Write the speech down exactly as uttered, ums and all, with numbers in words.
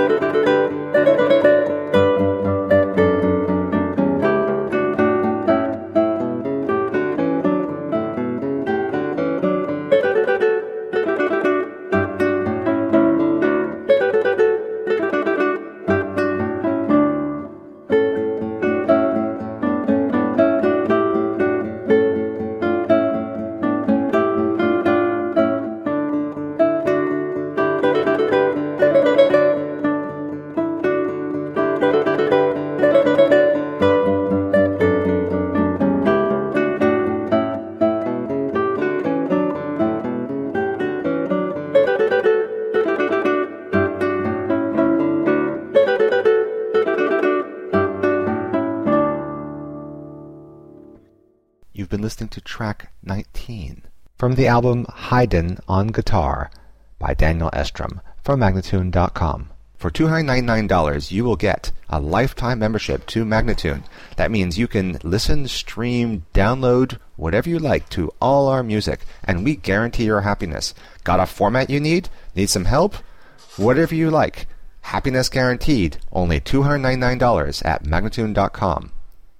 You've been listening to track nineteen from the album Haydn on Guitar by Daniel Estrom from Magnatune dot com. For two hundred ninety-nine dollars, you will get a lifetime membership to Magnatune. That means you can listen, stream, download, whatever you like to all our music, and we guarantee your happiness. Got a format you need? Need some help? Whatever you like. Happiness guaranteed. Only two hundred ninety-nine dollars at Magnatune dot com.